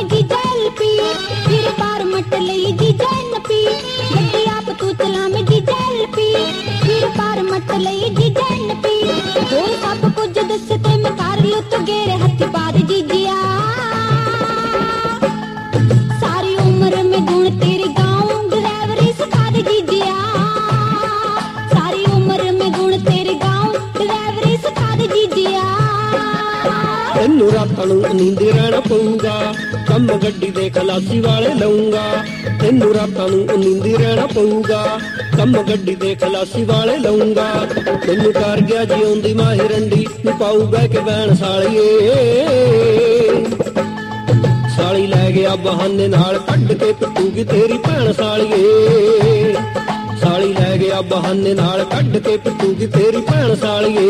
जीजा एलपी फिर पार मट लई जीजा एनपी गड्डी आप तू चला में जीजा एलपी फिर पार मट लई जीजा एनपी होर सब कुछ दस ते मैं कर लूं तू गेरे हथ पा दे जीजिया सारी उम्र में गुण तेरे गाऊं ड्राइवरी सिखा दे जीजिया सारी उम्र में गुण तेरे गाऊं ड्राइवरी सिखा दे जीजिया ਤੈਨੂੰ ਰਾਤਾਂ ਨੂੰ ਨੀਂਦੇ ਰਹਿਣਾ ਪਊਗਾ ਕੰਮ ਗੱਡੀ ਦੇ ਖਲਾਸੀ ਵਾਲੇ ਲਊਂਗਾ ਤੈਨੂੰ ਰਾਤਾਂ ਨੂੰ ਨੀਂਦੇ ਰਹਿਣਾ ਪਊਗਾ ਕੰਮ ਗੱਡੀ ਦੇ ਖਲਾਸੀ ਵਾਲੇ ਲਊਂਗਾ ਤੈਨੂੰ ਕਰ ਗਿਆ ਜਿਉਂਦੀ ਮਾਹੀ ਰੰਡੀ ਨੂੰ ਪਾਊਗਾ ਕਿ ਬੈਣ ਸਾਲੀਏ ਸਾਲੀ ਲੈ ਗਿਆ ਬਹਾਨੇ ਨਾਲ ਕੱਢ ਕੇ ਪਿੱਟੂਗੀ ਤੇਰੀ ਭੈਣ ਸਾਲੀਏ ਸਾਲੀ ਲੈ ਗਿਆ ਬਹਾਨੇ ਨਾਲ ਕੱਢ ਕੇ ਪਿੱਟੂਗੀ ਤੇਰੀ ਭੈਣ ਸਾਲੀਏ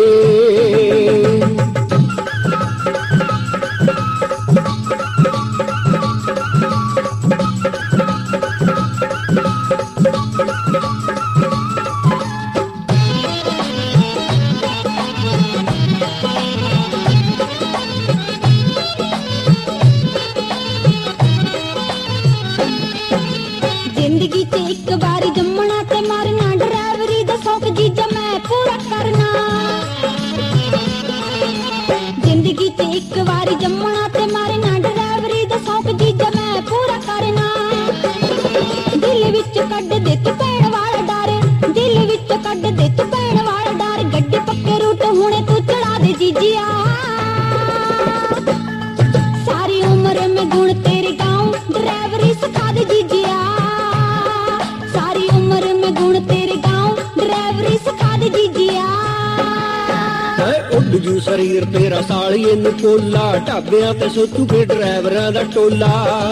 जिंदगी च एक बारी जम्मना ते मारना ड्राइवरी दा शौक जीजा मैं पूरा करना जिंदगी च एक बारी जम्मना ते मारना ड्राइवरी दा शौक जीजा मैं पूरा करना दिल विच कड्ड दे तू पैण वाला डर दिल विच कड्ड दे तू पैण वाला डर गड्डी पक्के रूट हुणे तू चढ़ा दे जीजिया सारी उम्र में गुण तेरे गाऊं ड्राइवरी सिखा दे जीजिया सारी उम्र में गुण तेरे गाऊं ड्राइवरी सिखा दे जीजिया ਉੱਡ ਜੂ ਸਰੀਰ ਤੇਰਾ ਸਾਲੀਏ ਨੂੰ ਕੋਲਾ ਢਾਬਿਆਂ ਤੇ ਸੋਚੂਗੇ ਡਰਾਈਵਰਾਂ ਦਾ ਟੋਲਾ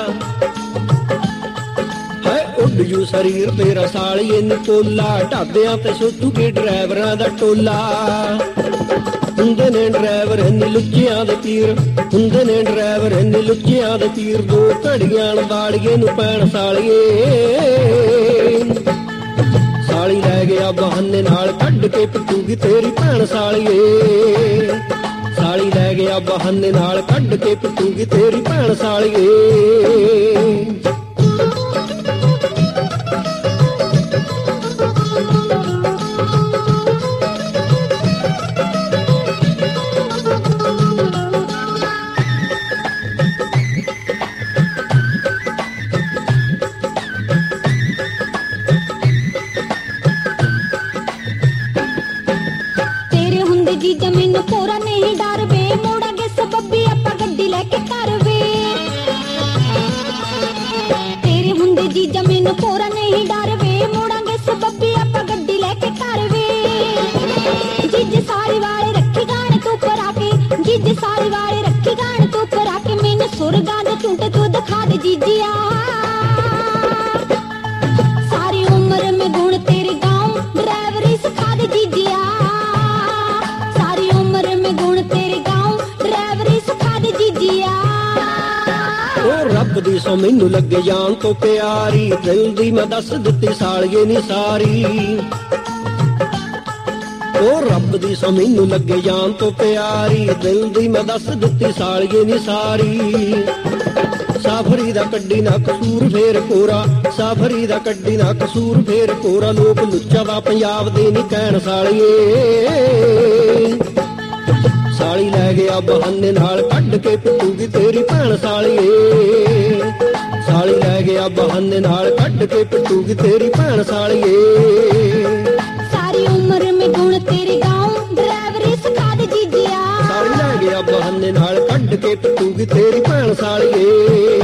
ਉੱਡ ਜੂ ਸਰੀਰ ਤੇਰਾ ਸਾਲੀਏ ਨੂੰ ਕੋਲਾ ਢਾਬਿਆਂ ਤੇ ਸੋਚੂਗੇ ਡਰਾਈਵਰਾਂ ਦਾ ਟੋਲਾ ਹੁੰਦੇ ਨੇ ਡਰਾਈਵਰ ਇੰਨੇ ਲੁੱਚਿਆਂ ਦੇ ਪੀਰ ਹੁੰਦੇ ਨੇ ਡਰਾਈਵਰ ਇੰਨੇ ਲੁੱਚਿਆਂ ਦੇ ਪੀਰ ਦੋ ਘੜੀਆਂ ਵਾਲੀਏ ਨੂੰ ਪੈਣ ਸਾਲੀਏ ਸਾਲੀ ਲੈ ਗਿਆ ਬਹਾਨੇ ਨਾਲ ਕੱਢ ਕੇ ਪਿੱਟੂਗੀ ਤੇਰੀ ਭੈਣ ਸਾਲੀਏ ਸਾਲੀ ਲੈ ਗਿਆ ਬਹਾਨੇ ਨਾਲ ਕੱਢ ਕੇ ਪਿੱਟੂਗੀ ਤੇਰੀ ਭੈਣ ਸਾਲੀਏ जीजा मैनू पूरा नहीं डर वे मोड़ा गे सबबी आपा गड्डी लेके कर वे तेरे हुंदे जीजा मैनू पूरा नहीं डर वे मोड़ा गे सबबी आपा गड्डी लेके कर वे जीजे सारी वाले रखी गाने तू पर आके जीजे सारी वाले रखी गाने तू पर आके मैनू सुरगां दे झूठे तू दिखा दे जीजिया सारी उम्र में गुण तेरे गाऊं ड्राइवरी सिखा दे जीजिया ਰੱਬ ਦੀ ਸੋ ਮੈਨੂੰ ਲੱਗੇ ਜਾਨ ਤੋਂ ਪਿਆਰੀ ਦਿਲ ਦੀ ਮੈਂ ਦੱਸ ਦਿੱਤੀ ਸਾਲੀਏ ਨੀ ਸਾਰੀ ਉਹ ਰੱਬ ਦੀ ਸੋ ਮੈਨੂੰ ਲੱਗੇ ਜਾਨ ਤੋਂ ਪਿਆਰੀ ਦਿਲ ਦੀ ਮੈਂ ਦੱਸ ਦਿੱਤੀ ਸਾਲੀਏ ਨੀ ਸਾਰੀ ਸਾਫਰੀ ਦਾ ਕੱਢੀ ਨਾ ਕਸੂਰ ਫੇਰ ਕੋਰਾ ਸਾਫਰੀ ਦਾ ਕੱਢੀ ਨਾ ਕਸੂਰ ਫੇਰ ਕੋਰਾ ਲੋਕ ਲੁੱਚਾ ਦਾ ਪੰਜਾਬ ਦੇ ਨੀ ਕਹਿਣ ਸਾਲੀਏ ਸਾਲੀ ਲੈ ਗਿਆ ਬਹਾਨੇ ਨਾਲ ਕੱਢ ਕੇ ਪਿੱਟੂਗੀ ਤੇਰੀ ਭੈਣ ਸਾਲੀਏ ਸਾਲੀ ਲੈ ਗਿਆ ਬਹਾਨੇ ਨਾਲ ਕੱਢ ਕੇ ਪਿੱਟੂਗੀ ਤੇਰੀ ਭੈਣ ਸਾਲੀਏ ਸਾਰੀ ਉਮਰ ਮੈਂ ਗੁਣ ਤੇਰੇ ਗਾऊं ਡਰਾਈਵਰੀ ਸਿਖਾ ਦੇ ਜੀਜਿਆ ਸਾਲੀ ਲੈ ਗਿਆ ਬਹਾਨੇ ਨਾਲ ਕੱਢ ਕੇ ਪਿੱਟੂਗੀ ਤੇਰੀ ਭੈਣ ਸਾਲੀਏ